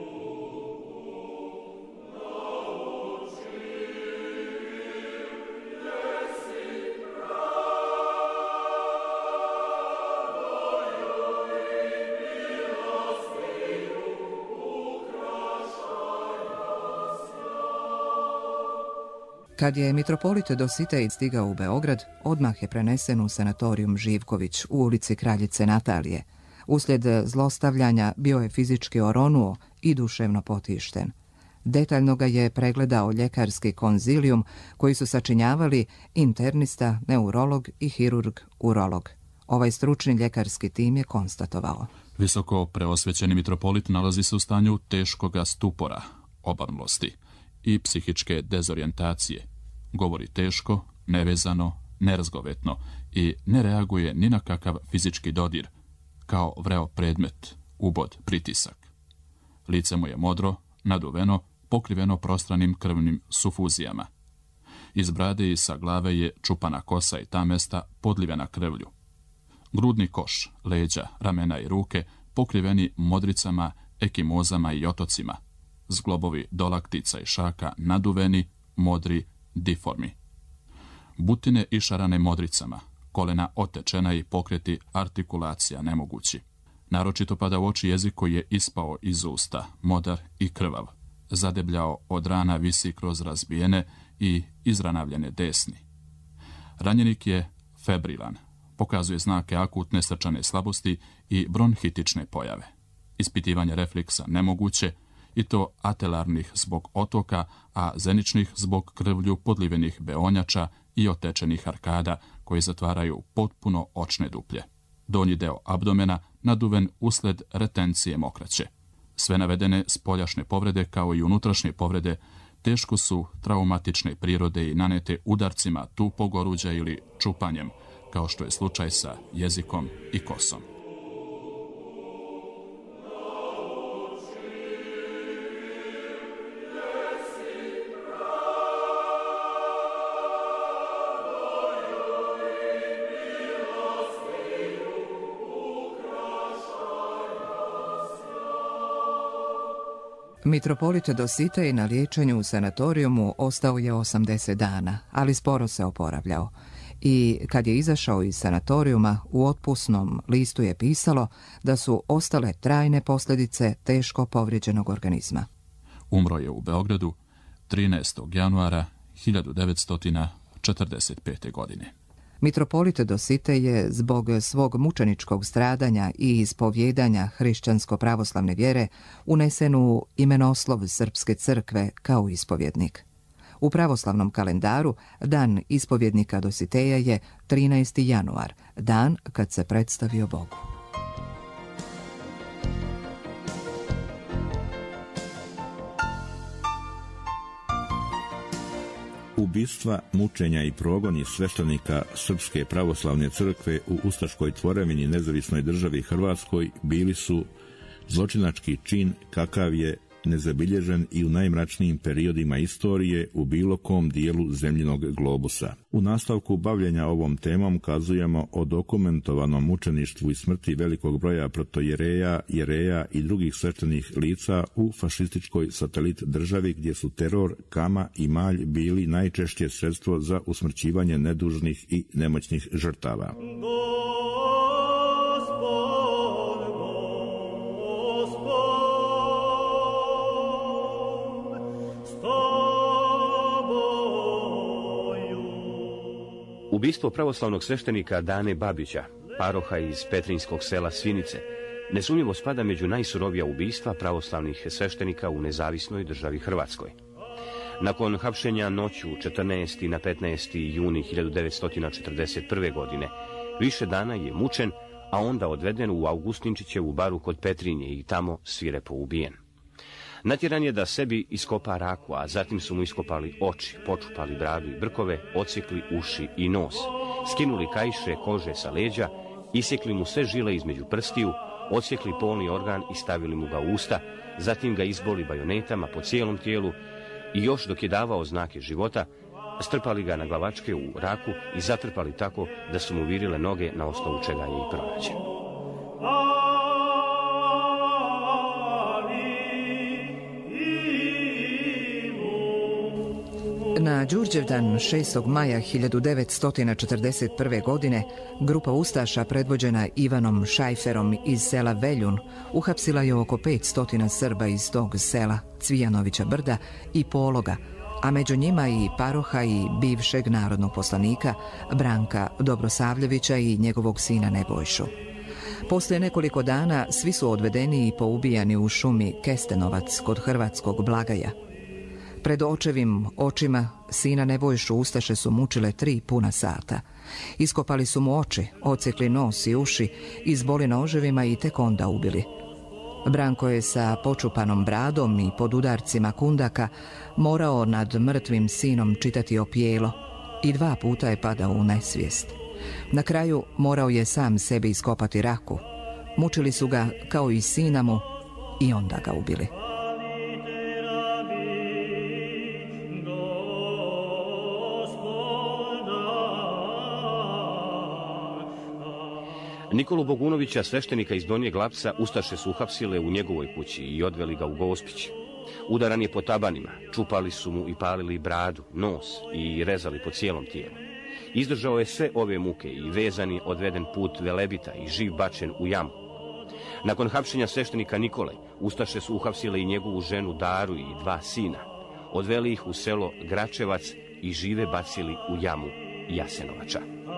Kad je mitropolit Dositej stigao u Beograd, odmah je prenesen u sanatorijum Živković u ulici Kraljice Natalije. Uslijed zlostavljanja bio je fizički oronuo i duševno potišten. Detaljno ga je pregledao ljekarski konzilijum koji su sačinjavali internista, neurolog i hirurg-urolog. Ovaj stručni ljekarski tim je konstatovao: Visoko preosvećeni mitropolit nalazi se u stanju teškoga stupora, obarmlosti i psihičke dezorijentacije. Govori teško, nevezano, nerazgovetno i ne reaguje ni na kakav fizički dodir, kao vreo predmet, ubod, pritisak. Lice mu je modro, naduveno, pokriveno prostranim krvnim sufuzijama. Iz brade i sa glave je čupana kosa i ta mesta podlivena krvlju. Grudni koš, leđa, ramena i ruke pokriveni modricama, ekimozama i otocima, zglobovi dolaktica i šaka naduveni, modri, diformi. Butine išarane modricama, kolena otečena i pokreti artikulacija nemogući. Naročito pada u oči jezik koji je ispao iz usta, modar i krvav. Zadebljao od rana visi kroz razbijene i izranavljene desni. Ranjenik je febrilan, pokazuje znake akutne srčane slabosti i bronhitične pojave. Ispitivanje refleksa nemoguće, i to atelarnih zbog otoka, a zeničnih zbog krvlju podlivenih beonjača i otečenih arkada koji zatvaraju potpuno očne duplje. Donji deo abdomena naduven usled retencije mokraće. Sve navedene spoljašne povrede kao i unutrašnje povrede teško su traumatične prirode i nanete udarcima tupog oruđa ili čupanjem, kao što je slučaj sa jezikom i kosom. Mitropolit Dositej na liječenju u sanatorijumu ostao je 80 dana, ali sporo se oporavljao. I kad je izašao iz sanatorijuma, u otpusnom listu je pisalo da su ostale trajne posljedice teško povrijeđenog organizma. Umro je u Beogradu 13. januara 1945. godine. Mitropolit Dositej je zbog svog mučeničkog stradanja i ispovjedanja hrišćansko-pravoslavne vjere unesen u imenoslov Srpske crkve kao ispovjednik. U pravoslavnom kalendaru dan ispovjednika Dositeja je 13. januar, dan kad se predstavio Bogu. Ubistva, mučenja i progoni sveštenika Srpske pravoslavne crkve u ustaškoj tvorevini nezavisnoj državi Hrvatskoj bili su zločinački čin kakav je nezabilježen i u najmračnijim periodima istorije u bilo kom dijelu zemljinog globusa. U nastavku bavljenja ovom temom kazujemo o dokumentovanom mučeništvu i smrti velikog broja protojereja, jereja i drugih sveštenih lica u fašističkoj satelit državi gdje su teror, kama i malj bili najčešće sredstvo za usmrćivanje nedužnih i nemoćnih žrtava. Ubistvo pravoslavnog sveštenika Dane Babića, paroha iz petrinjskog sela Svinice, nesumnjivo spada među najsurovija ubistva pravoslavnih sveštenika u nezavisnoj državi Hrvatskoj. Nakon hapšenja noću 14. na 15. juni 1941. godine, više dana je mučen, a onda odveden u Augustinčićevu baru kod Petrinje i tamo svirepo ubijen. Natjeran je da sebi iskopa raku, a zatim su mu iskopali oči, počupali bradu i brkove, odsjekli uši i nos, skinuli kaiše kože sa leđa, isjekli mu sve žile između prstiju, odsjekli polni organ i stavili mu ga u usta, zatim ga izboli bajonetama po cijelom tijelu i još dok je davao znake života, strpali ga na glavačke u raku i zatrpali tako da su mu virile noge, na osnovu čega je i pronađen. Na Đurđevdan 6. maja 1941. godine grupa ustaša predvođena Ivanom Šajferom iz sela Veljun uhapsila je oko 500 Srba iz tog sela, Cvijanovića brda i Pologa, a među njima i paroha i bivšeg narodnog poslanika Branka Dobrosavljevića i njegovog sina Nebojšu. Poslije nekoliko dana svi su odvedeni i poubijani u šumi Kestenovac kod hrvatskog Blagaja. Pred očevim očima sina Nebojšu ustaše su mučile 3 puna sata. Iskopali su mu oči, odsjekli nos i uši, izboli noževima i tek onda ubili. Branko je sa počupanom bradom i pod udarcima kundaka morao nad mrtvim sinom čitati opijelo i 2 puta je padao u nesvijest. Na kraju morao je sam sebi iskopati raku. Mučili su ga kao i sina mu i onda ga ubili. Nikolu Bogunovića, sveštenika iz Donjeg Lapca, ustaše su uhapsile u njegovoj kući i odveli ga u Gospić. Udaran je po tabanima, čupali su mu i palili bradu, nos i rezali po cijelom tijelu. Izdržao je sve ove muke i vezan je odveden put Velebita i živ bačen u jamu. Nakon hapšenja sveštenika Nikole, ustaše su uhapsile i njegovu ženu Daru i 2 sina. Odveli ih u selo Gračevac i žive bacili u jamu Jasenovača.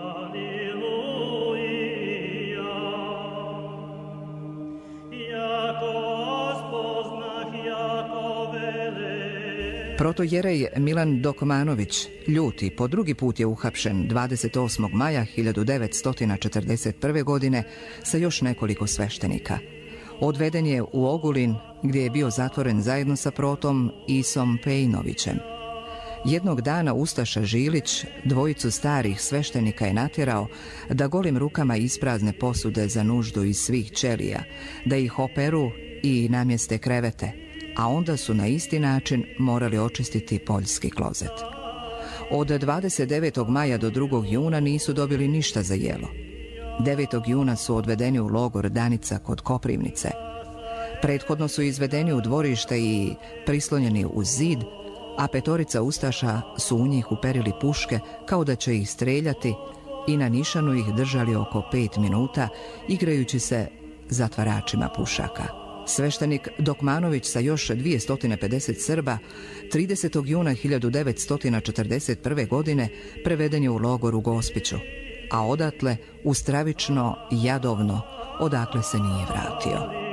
Protojerej Milan Dokmanović, ljuti, po drugi put je uhapšen 28. maja 1941. godine sa još nekoliko sveštenika. Odveden je u Ogulin, gdje je bio zatvoren zajedno sa protom Isom Pejnovićem. Jednog dana ustaša Žilić 2 starih sveštenika je natjerao da golim rukama isprazne posude za nuždu iz svih ćelija, da ih operu i namjeste krevete, a onda su na isti način morali očistiti poljski klozet. Od 29. maja do 2. juna nisu dobili ništa za jelo. 9. juna su odvedeni u logor Danica kod Koprivnice. Prethodno su izvedeni u dvorište i prislonjeni uz zid, a 5 ustaša su u njih uperili puške kao da će ih streljati i na nišanu ih držali oko 5 minuta igrajući se zatvaračima pušaka. Sveštenik Dokmanović sa još 250 Srba 30. juna 1941. godine preveden je u logor u Gospiću, a odatle u stravično Jadovno, odakle se nije vratio.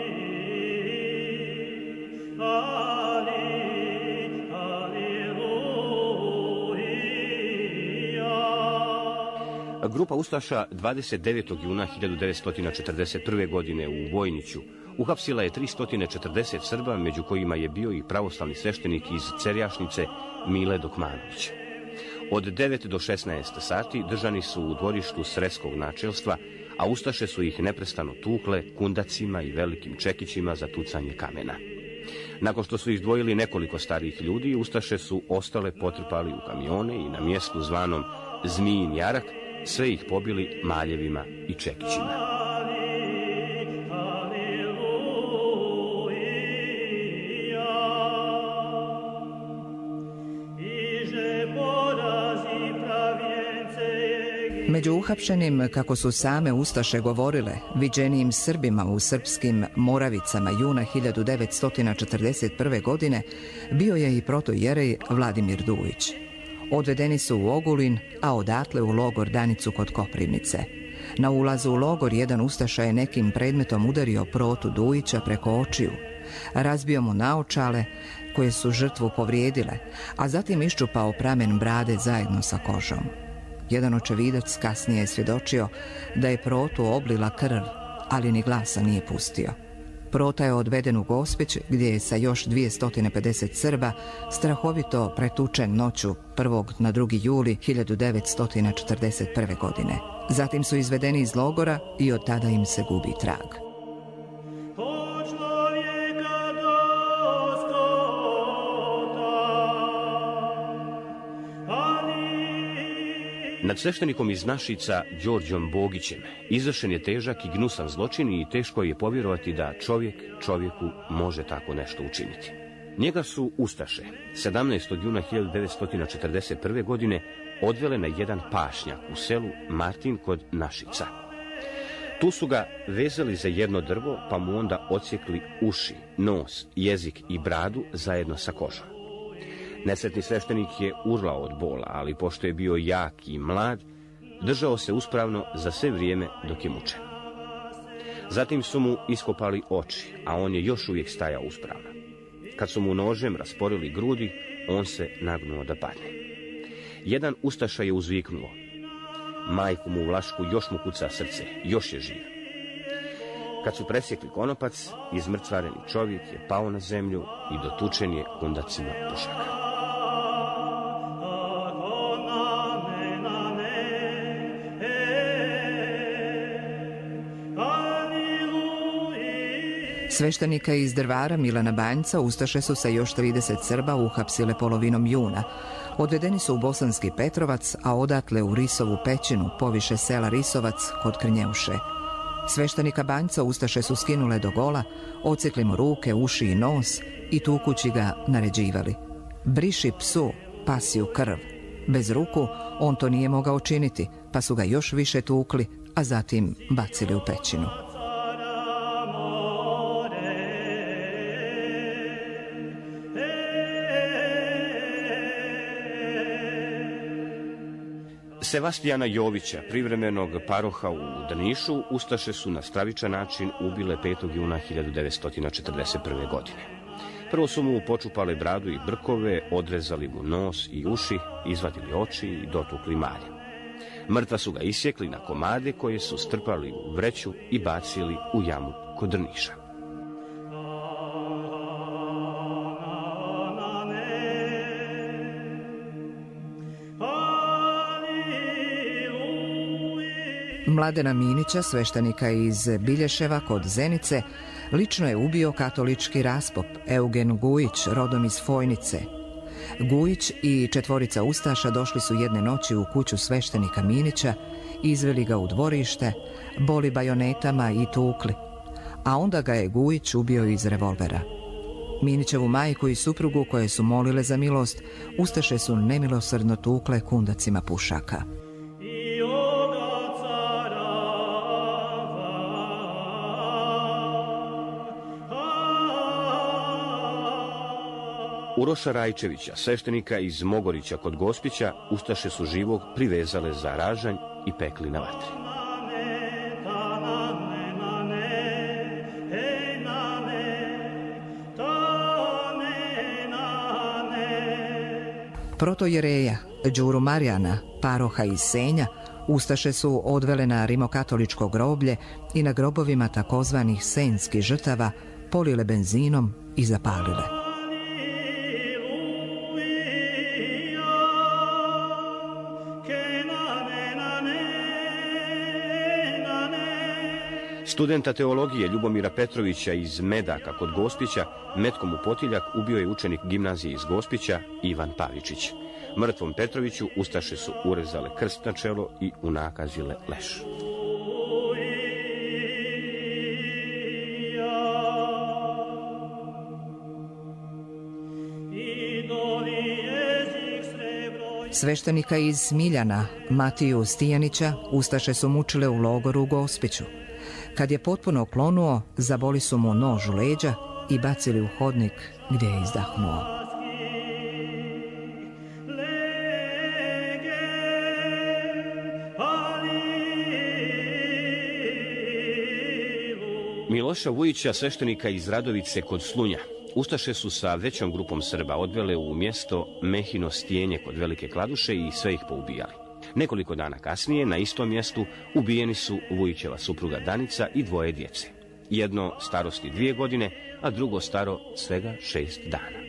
Grupa ustaša 29. juna 1941. godine u Vojniću uhapsila je 340 Srba, među kojima je bio i pravoslavni sveštenik iz Cerjašnice Mile Dokmanović. Od 9 do 16 sati držani su u dvorištu sredskog načelstva, a ustaše su ih neprestano tukle kundacima i velikim čekićima za tucanje kamena. Nakon što su izdvojili nekoliko starijih ljudi, ustaše su ostale potrpali u kamione i na mjestu zvanom Zmijin jarak sve ih pobili maljevima i čekićima. Među uhapšenim, kako su same ustaše govorile, viđenijim Srbima u srpskim Moravicama juna 1941. godine bio je i protojerej Vladimir Dujić. Odvedeni su u Ogulin, a odatle u logor Danicu kod Koprivnice. Na ulazu u logor jedan ustaša je nekim predmetom udario protu Dujića preko očiju. Razbio mu naočale, koje su žrtvu povrijedile, a zatim iščupao pramen brade zajedno sa kožom. Jedan očevidac kasnije je svjedočio da je protu oblila krv, ali ni glasa nije pustio. Prota je odveden u Gospić, gdje je sa još 250 Srba strahovito pretučen noću 1. na 2. juli 1941. godine. Zatim su izvedeni iz logora i od tada im se gubi trag. Nad sveštenikom iz Našica, Đorđom Bogićem, izvršen je težak i gnusan zločin i teško je povjerovati da čovjek čovjeku može tako nešto učiniti. Njega su ustaše 17. juna 1941. godine odvele na jedan pašnjak u selu Martin kod Našica. Tu su ga vezali za jedno drvo, pa mu onda odsjekli uši, nos, jezik i bradu zajedno sa kožom. Nesretni sveštenik je urlao od bola, ali pošto je bio jak i mlad, držao se uspravno za sve vrijeme dok je mučen. Zatim su mu iskopali oči, a on je još uvijek stajao uspravno. Kad su mu nožem rasporili grudi, on se nagnuo da padne. Jedan ustaša je uzviknuo: majku mu u Vlašku, još mu kuca srce, još je živ. Kad su presjekli konopac, izmrcvareni čovjek je pao na zemlju i dotučen je kundacima pušaka. Sveštenika iz Drvara Milana Banjca ustaše su sa još 30 Srba uhapsile polovinom juna. Odvedeni su u Bosanski Petrovac, a odatle u Risovu pećinu, poviše sela Risovac kod Krnjeuše. Sveštenika Banjca ustaše su skinule do gola, odsjekli mu ruke, uši i nos i tukući ga naređivali: briši psu pasju krv. Bez ruku on to nije mogao činiti, pa su ga još više tukli, a zatim bacili u pećinu. Sevastijana Jovića, privremenog paroha u Drnišu, ustaše su na stravičan način ubile 5. juna 1941. godine. Prvo su mu počupali bradu i brkove, odrezali mu nos i uši, izvadili oči i dotukli malje. Mrtva su ga isjekli na komade koje su strpali u vreću i bacili u jamu kod Drniša. Mladena Minića, sveštenika iz Bilješeva kod Zenice, lično je ubio katolički raspop Eugen Gujić, rodom iz Fojnice. Gujić i 4 ustaša došli su jedne noći u kuću sveštenika Minića, izveli ga u dvorište, boli bajonetama i tukli, a onda ga je Gujić ubio iz revolvera. Minićevu majku i suprugu, koje su molile za milost, ustaše su nemilosrdno tukle kundacima pušaka. Uroša Rajčevića, sveštenika iz Mogorića kod Gospića, ustaše su živog privezale za ražanj i pekli na vatri. Protojereja Đuru Marijana, paroha iz Senja, ustaše su odvele na rimokatoličko groblje i na grobovima takozvanih senjskih žrtava polile benzinom i zapalile. Studenta teologije Ljubomira Petrovića iz Medaka kod Gospića metkom u potiljak ubio je učenik gimnazije iz Gospića Ivan Pavičić. Mrtvom Petroviću ustaše su urezale krst na čelo i unakazile leš. Sveštenika iz Smiljana, Matiju Stijanića, ustaše su mučile u logoru u Gospiću. Kad je potpuno oklonuo, zaboli su mu nož u leđa i bacili u hodnik gdje je izdahnuo. Miloša Vujića, sveštenika iz Radovice kod Slunja, ustaše su sa većom grupom Srba odvele u mjesto Mehino Stijenje kod Velike Kladuše i sve ih poubijali. Nekoliko dana kasnije na istom mjestu ubijeni su Vujićeva supruga Danica i 2 djece. jedno starosti 2 godine, a drugo staro svega 6 dana.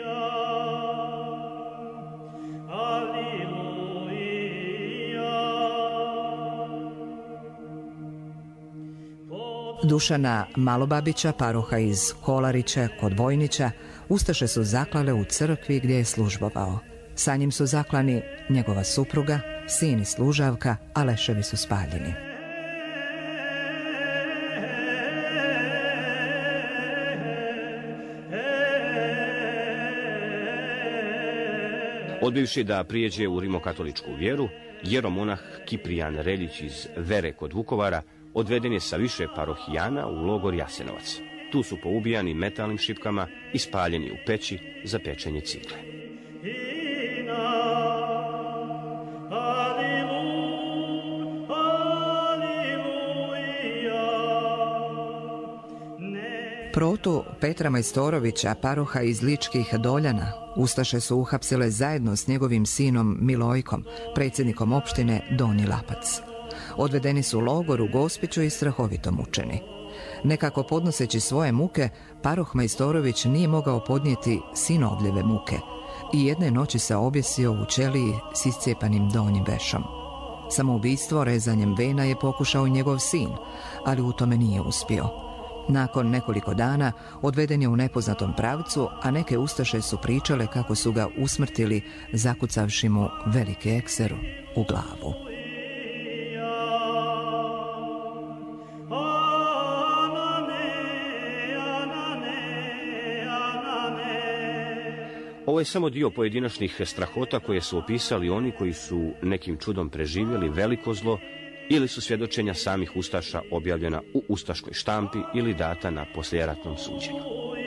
Dušana Malobabića, paroha iz Kolarića kod Vojnića, ustaše su zaklale u crkvi gdje je službovao. Sa njim su zaklani njegova supruga, sin i služavka, a leševi su spaljeni. Odbivši da prijeđe u rimokatoličku vjeru, jeromonah Kiprijan Reljić iz Vere kod Vukovara odveden je sa više parohijana u logor Jasenovac. Tu su poubijani metalnim šipkama i spaljeni u peći za pečenje cigle. Protu Petra Majstorovića, paroha iz Ličkih Doljana, ustaše su uhapsile zajedno s njegovim sinom Milojkom, predsjednikom opštine Donji Lapac. Odvedeni su u logor u Gospiću i strahovito mučeni. Nekako podnoseći svoje muke, paroh Majstorović nije mogao podnijeti sinovljeve muke i jedne noći se objesio u ćeliji s iscijepanim donjim vešom. Samoubistvo rezanjem vena je pokušao i njegov sin, ali u tome nije uspio. Nakon nekoliko dana odveden je u nepoznatom pravcu, a neke ustaše su pričale kako su ga usmrtili zakucavši mu veliki ekser u glavu. Ovo je samo dio pojedinačnih strahota koje su opisali oni koji su nekim čudom preživjeli veliko zlo ili su svjedočenja samih ustaša objavljena u ustaškoj štampi ili data na poslijeratnom suđenju.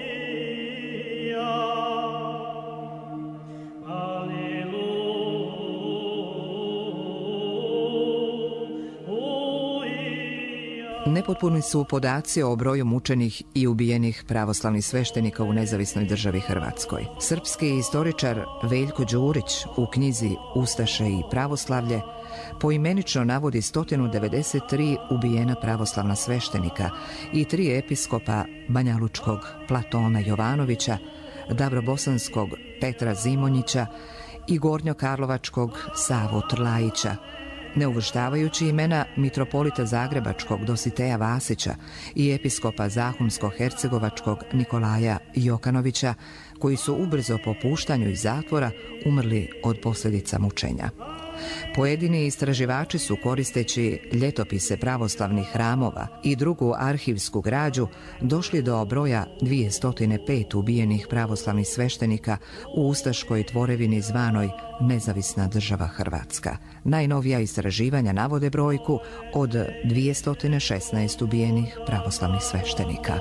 Nepotpuni su podaci o broju mučenih i ubijenih pravoslavnih sveštenika u nezavisnoj državi Hrvatskoj. Srpski istoričar Veljko Đurić u knjizi Ustaše i pravoslavlje poimenično navodi 193 ubijena pravoslavna sveštenika i 3 episkopa Banjalučkog Platona Jovanovića, Davrobosanskog Petra Zimonjića i Gornjokarlovačkog Savu Trlajića, ne uvrštavajući imena mitropolita Zagrebačkog Dositeja Vasića i episkopa Zahumsko-hercegovačkog Nikolaja Jokanovića, koji su ubrzo po puštanju iz zatvora umrli od posljedica mučenja. Pojedini istraživači su, koristeći ljetopise pravoslavnih hramova i drugu arhivsku građu, došli do broja 205 ubijenih pravoslavnih sveštenika u ustaškoj tvorevini zvanoj Nezavisna država Hrvatska. Najnovija istraživanja navode brojku od 216 ubijenih pravoslavnih sveštenika.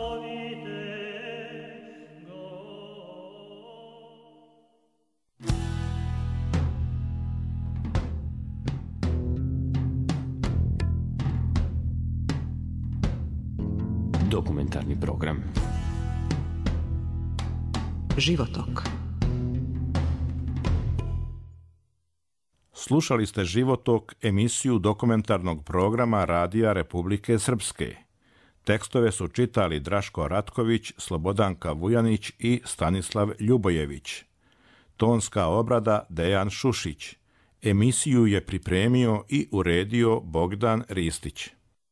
Dokumentarni program Životok. Slušali ste Životok, emisiju dokumentarnog programa Radija Republike Srpske. Tekstove su čitali Draško Ratković, Slobodanka Vujanić i Stanislav Ljubojević. Tonska obrada Dejan Šušić. Emisiju je pripremio i uredio Bogdan Ristić.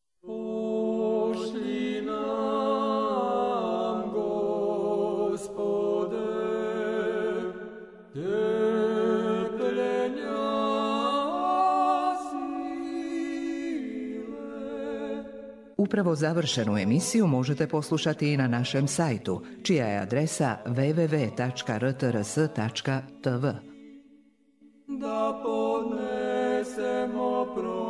Upravo završenu emisiju možete poslušati i na našem sajtu, čija je adresa www.rtrs.tv. Da podnesemo